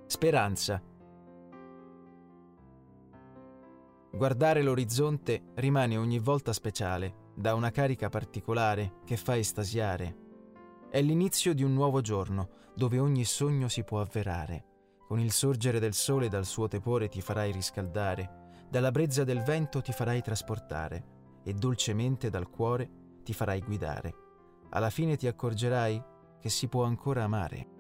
Speranza. Guardare l'orizzonte rimane ogni volta speciale, dà una carica particolare che fa estasiare. È l'inizio di un nuovo giorno, dove ogni sogno si può avverare. Con il sorgere del sole dal suo tepore ti farai riscaldare, dalla brezza del vento ti farai trasportare e dolcemente dal cuore ti farai guidare. Alla fine ti accorgerai che si può ancora amare.